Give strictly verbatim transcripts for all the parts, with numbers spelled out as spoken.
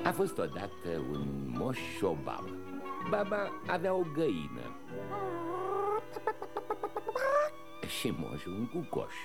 A fost odată un moș și o babă. Baba avea o găină și moșul un cucoș.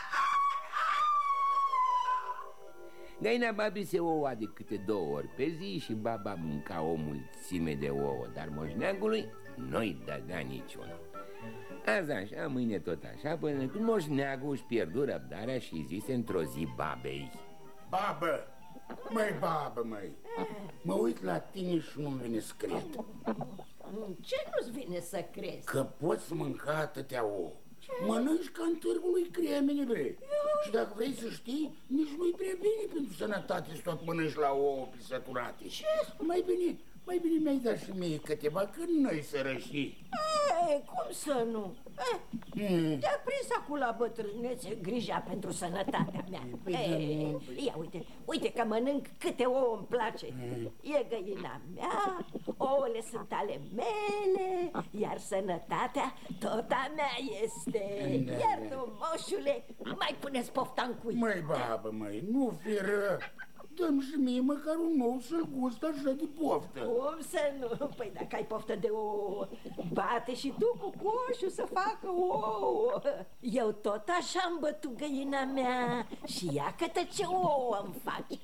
Găina babii se oua de câte două ori pe zi și baba mânca o mulțime de ouă, dar moșneagului nu-i dădea niciunul. Azi așa, mâine tot așa, până când moșneagul își pierdu răbdarea și zise într-o zi babei: Babă, măi babă, măi, mă uit la tine și nu-mi vine să cred. Ce nu-ți vine să crezi? Că poți mânca atâtea ouă. Mănânci ca în târgul lui Cremene, bre. Și dacă vrei să știi, nici nu-i prea bine pentru sănătate să tot mănânci la ouă pisăturate. Ce? Mai bine, mai bine mi-ai dat și mie câteva, când noi sărăși. E, cum să nu? E, mm. Te-a prins acum la bătrânețe grija pentru sănătatea mea. Păi, e, ia uite, uite că mănânc câte ouă îmi place. Mm. E găina mea, ouăle sunt ale mele, iar sănătatea tot a mea este. Da, iar tu, moșule, mai puneți pofta în cui. Măi, babă, măi, nu fi rău. Dă-mi și mie măcar un ou să-l gust așa de poftă. Cum să nu? Păi dacă ai poftă de ouă, bate și tu cu coșul să facă ouă. Eu tot așa am bătut găina mea și ia câte ce ouă îmi face.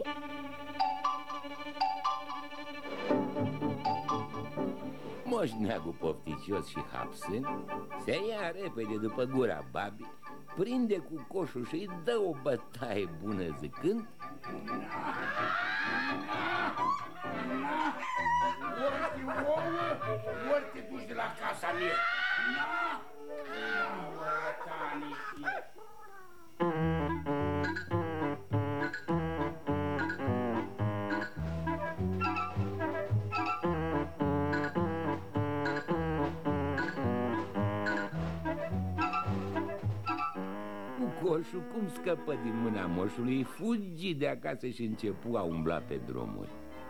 Moșneagul pofticios și hapsând se ia repede după gura babii, prinde cu coșul și îi dă o bătaie bună zicând: Ori te ouă, ori te duci de la casa mea. Na! Coșul, cum scăpă din mâna moșului, fugi de acasă și începu a umbla pe drumuri.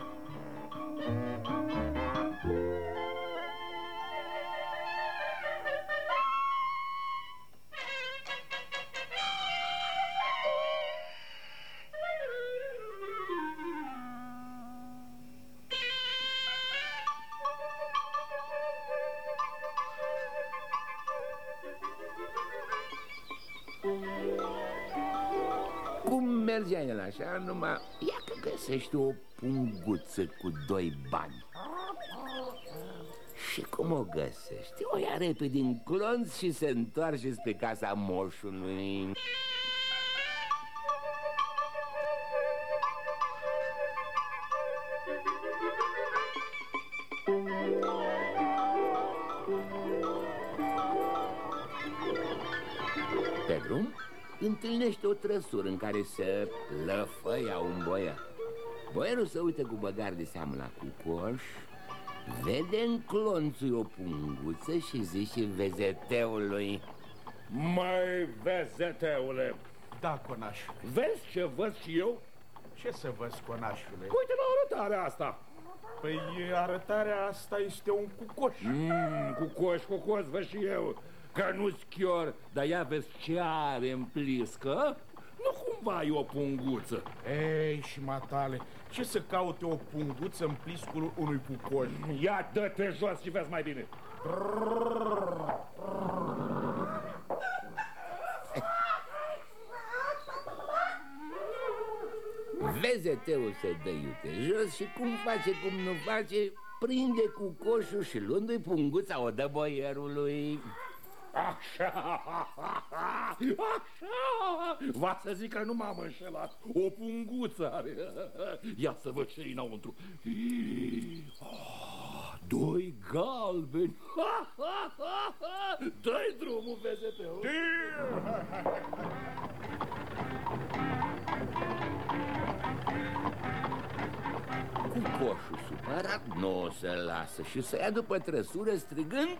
Cum mergea el așa, numai ia că găsește o punguță cu doi bani. Și cum o găsește? O ia repede în clonț și se întoarce spre casa moșului. Pe drum întâlnește o trăsură în care se lăfăia un boier. Boierul se uită cu băgar de seamă la cucoș, vede în clonțul o punguță și zice vezeteului: Măi, vezeteule! Da, conașule. Vezi ce văd și eu? Ce să văzi, conașule? Uite la arătarea asta. Păi arătarea asta este un cucoș. mm, Cucoș, cucoș, văd și eu că nu-s chior, dar ia vezi ce are în pliscă. Nu cumva e o punguță. Ei, și matale, ce să caute o punguță în pliscul unui cucoș? Ia dă-te jos și vezi mai bine. Vezeteul se dă iute jos și cum face, cum nu face, prinde cu coșul și luându-i punguța o dă boierului. Așa, așa, va să zic că nu m-am înșelat. O punguță are. Ia să văd ce-i înăuntru. Oh, doi galbeni. Dă-i drumul, vezeteu. Cucoșul supărat nu o să lasă și să ia după trăsură strigând: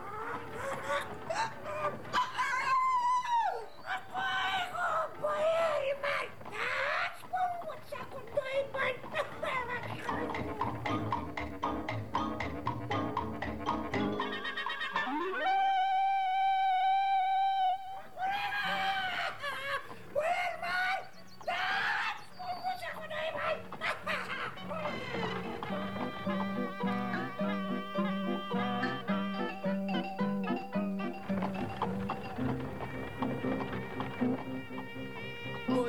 Boierii mari, dați punguța cu doi bani. Boieri mari, dați punguța cu doi bani.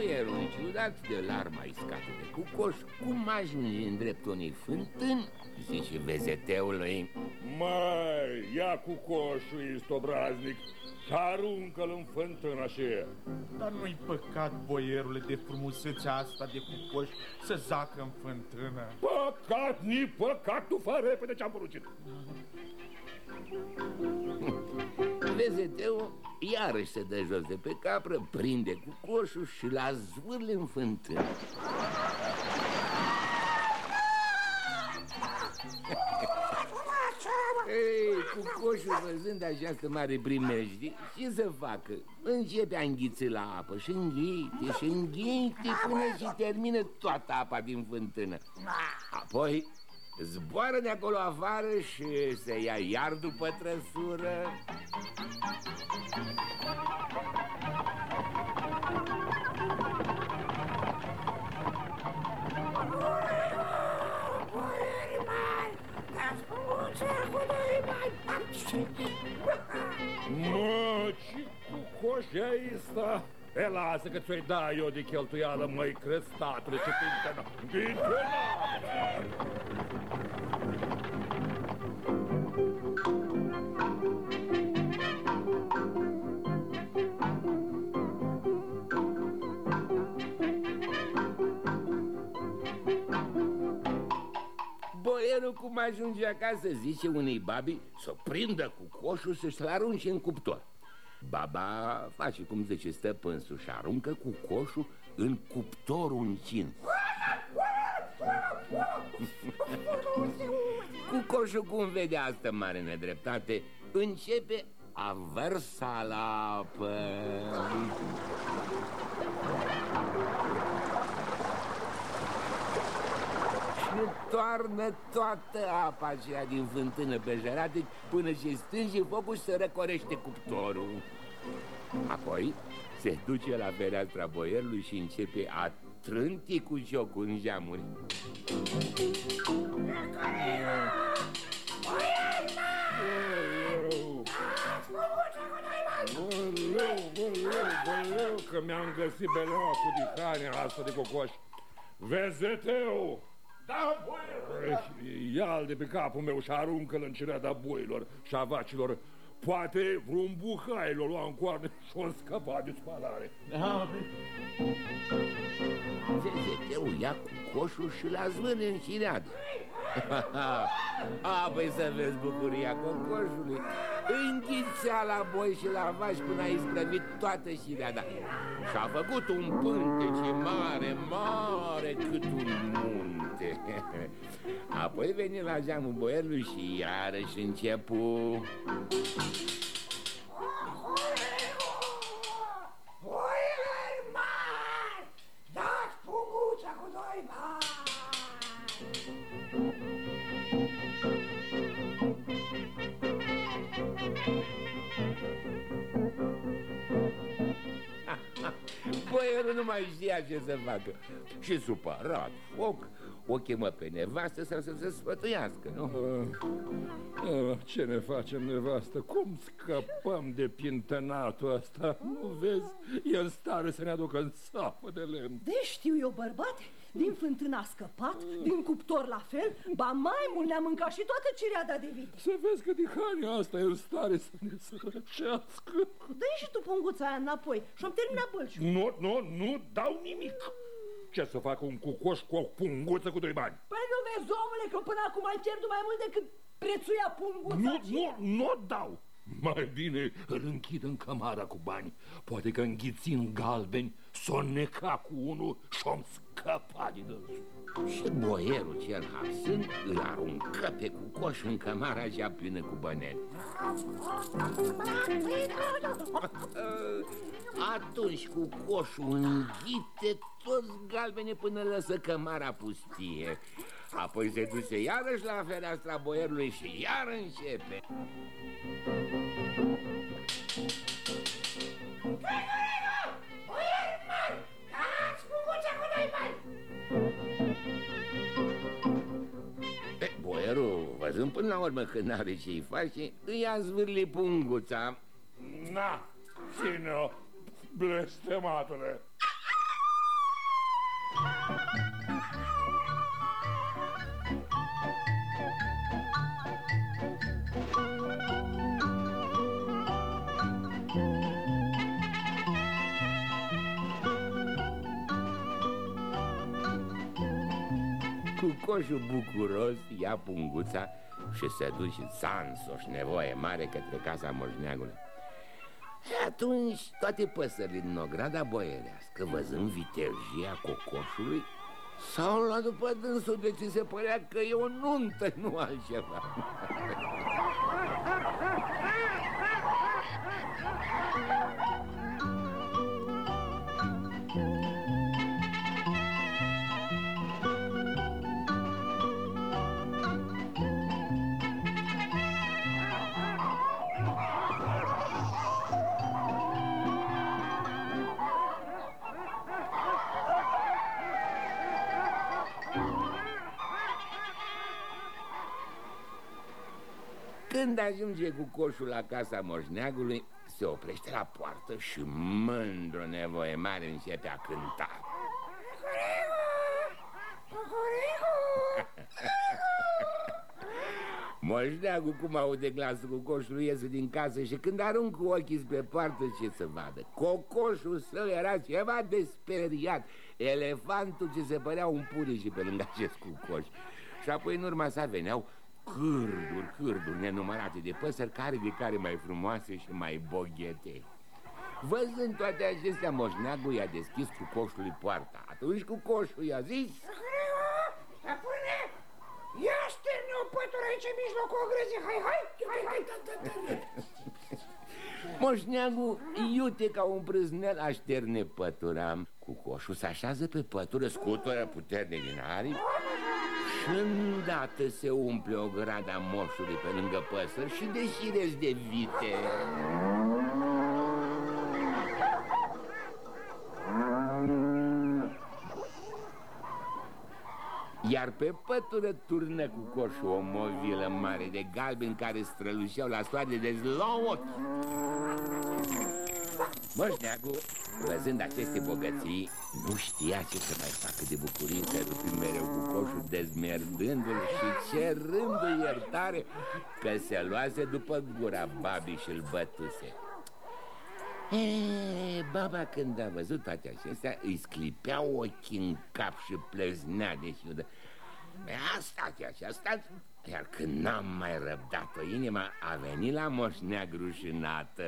boierul, ciudat de larma iscată de Cucoș, cum ajunge în dreptul unei fântâni, zice vezeteului: Măi, ia Cucoșul, ești obraznic, și aruncă-l în fântână aceea. Dar nu-i păcat, boierule, de frumusețea asta de Cucoș să zacă în fântână? Păcat, ni păcat, tu fă repede ce-am poruncit. Vezeteu iarăși se dă jos de pe capră, prinde Cucoșul și l-a zvârle în fântână. Ei, Cucoșul, văzând această mare primejdie, ce să facă? Începe a înghiți la apă și înghite și înghite până și termină toată apa din fântână. Apoi zboară de acolo afară și se ia iar după trăsură. Mă, ce Cucoș e asta? E, lasă că ți-o-i da eu de cheltuială, măi, crestatule, ce pintena, pintena! Boierul, cum ajunge acasă, zice unei babi să prindă Cucoșul să-și-l arunce în cuptor. Baba face cum zice stăpânsul și aruncă Cucoșul în cuptorul încins. Cucoșul, cum vede asta mare nedreptate, începe a vărsa la apă. Și toarnă toată apa aceea din fântână pe jărate până ce stânge focul și se răcorește cuptorul. Apoi se duce la fereastra boierului și începe a trânti cu jocul în geamuri. Băleu, băleu, băleu, că mi-am găsit beleaua cu dihania asta de Cocoș. Vezeteu! Da, boier! Ia-l de pe capul meu și aruncă-l în cireada boilor și a vacilor. Poate vreun buhai l-o lua în coarne și-o scăpa de spalare. Vezeteu ia Cucoșul și l-a zvârne în cireadă. A, păi să vezi bucuria Cocoșului. Înghițea la boi și la vaci până a isprăvit toată cireada. Și-a făcut un pântece mare, mare cât un munte. Apoi veni la geamul boierului și iarăși începu. Boieri mari, dați punguța cu doi bani! Boierul nu mai știa ce să facă. Și supărat foc, o chemă pe nevastă să, să se sfătuiască, nu? Uh, uh, ce ne facem, nevastă? Cum scăpăm de pintănatul ăsta? Nu vezi? E în stare să ne aducă în sapă de lemn. De știu eu, bărbate, din fântână a scăpat, din cuptor la fel, ba mai mult ne-a mâncat și toată cireada de vite. Să vezi că dihania asta e în stare să ne sărăcească. Dă-i și tu punguța aia înapoi și-o-mi termina bălciul. Nu, nu, nu dau nimic. Ce să facă un Cucoș cu o punguță cu doi bani? Păi nu vezi, omule, că până acum ai pierdut mai mult decât prețuia punguța. Nu, nu, nu dau. Mai bine îl închid în cămara cu bani. Poate că înghițind galbeni s-o neca cu unul și-o-mi scăpa din dânsul. Și boierul cel hapsând îl aruncă pe Cucoș în cămara cea plină cu băneni. Atunci Cucoșul înghite toți galbene până lăsă cămara pustie. Apoi se duce iarăși la fereastra boierului și iar începe. Boieri mari, dați punguța cu doi bani! E, boierul, văzând până la urmă că n-are ce-i face, îi a zvârlit punguța. Na, ține-o, blestematule. Cucoșul bucuros ia punguța și se duce zansoș, nevoie mare, către casa moșneagului. Și atunci toate păsările din ograda boierească, văzând vitejia cocoșului, s-au luat după dânsul, de ce se părea că e o nuntă, nu altceva. Când ajunge cu coșul la casa moșneagului, se oprește la poartă și mândru, nevoie mare, începe a cânta. Moșneagul, cum aude glasul cucoșului, iese din casă și când aruncă ochii spre poartă, ce să vadă? Cocoșul său era ceva de speriat, elefantul ce se părea un puriș pe lângă acest cucoș. Și apoi în urma sa veneau cârduri, cârduri nenumărate de păsări, care de care mai frumoase și mai boghete. Văzând toate acestea, moșneagul i-a deschis cucoșului poarta. Atunci cucoșul i-a zis: Stăpâne, ia sterne o pătură aici în mijlocul ogrăzii, hai, hai, hai, hai, hai. Moșneagul, iute ca un prâznel, așterne pătura. Cucoșul se așează pe pătură, scutură puternic din aripi și îndată se umple o grada moșului pe lângă păsări și de șireți de vite. Iar pe pătură turnă cucoșul o movilă mare de galbeni care străluceau la soare de zlomot. Moșneagul, văzând aceste bogății, nu știa ce să mai facă de bucurie, să rupi mereu cucoșul, dezmerdându-l și cerându-i iertare că se luase după gura babii și îl bătuse. E, baba, când a văzut toate acestea, îi sclipeau ochii în cap și plăznea de ciudă. A stat și a stat, iar când n-am mai răbdat-o inima, a venit la moșnea grușinată.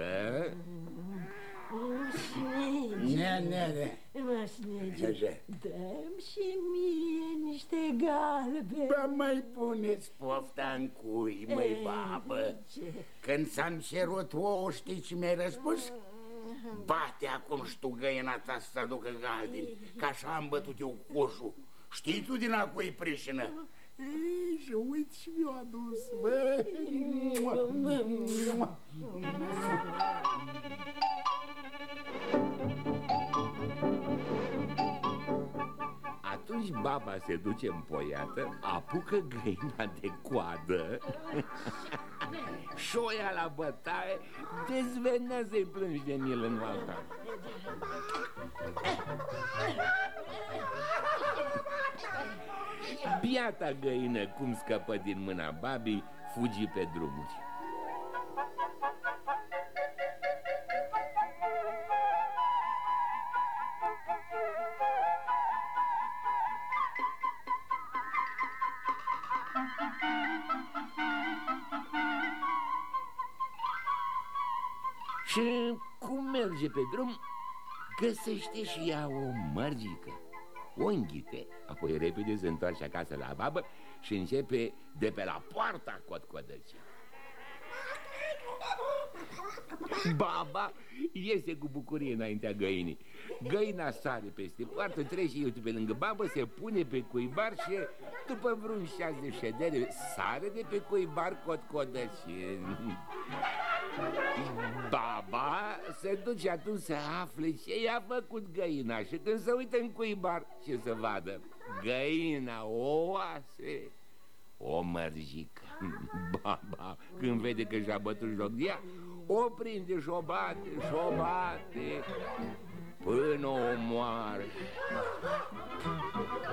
Moșnege, Ne, ne, ne. moșnege, dă-mi și mie niște galbe. Bă, mai puneți pofta în cui, măi, babă. Când ți-am cerut ouă, știi ce mi-ai răspuns? Bate acum și tu găina ta să aducă galbeni, că așa am bătut eu coșul. Știi tu din a cui prișină? Ei, și uite și mi-o adus, bă. Atunci baba se duce împoiată, apucă găina de coadă și o ia la bătaie, dezvenează-i plângi de milă în alta. Biata găină, cum scăpă din mâna babii, fugi pe drumuri. Și cum merge pe drum, găsește și ea o mărgică, o înghite, apoi repede se întoarce acasă la babă și începe de pe la poarta cotcodăcii. Baba iese cu bucurie înaintea găinii. Găina sare peste poartă, trece iute pe lângă babă, se pune pe cuibar și după vreun șas de ședere sare de pe cuibar cotcodăcii. Baba se duce atunci să afle ce i-a făcut găina și când se uită în cuibar, ce să vadă? Găina o oase, o mărgică. Baba, când vede că și-a bătut joc de ea, o prinde și o bate, și o bate până o moare.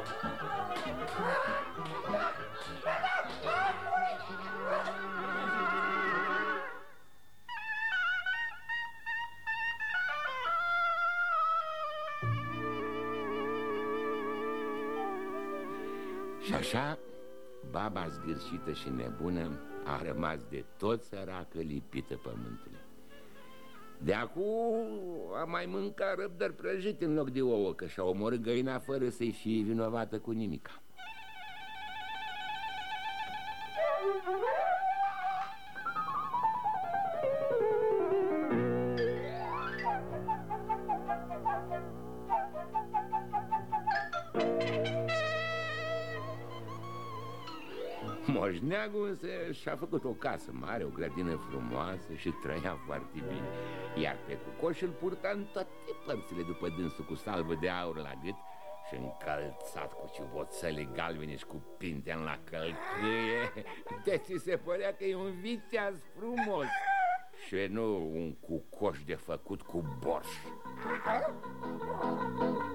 Și așa, baba zgârșită și nebună a rămas de tot săracă lipită pământului. De acum a mai mâncat răbdări prăjite în loc de ouă, că și-a omorât găina fără să-i fie vinovată cu nimica. Moșneagul însă și-a făcut o casă mare, o grădină frumoasă și trăia foarte bine. Iar pe Cucoș îl purta în toate părțile după dânsul, cu salvă de aur la gât și încălțat cu ciuboțele galbene și cu pintea la călcâie. Deci se părea că e un viteaz frumos și nu un Cucoș de făcut cu borș.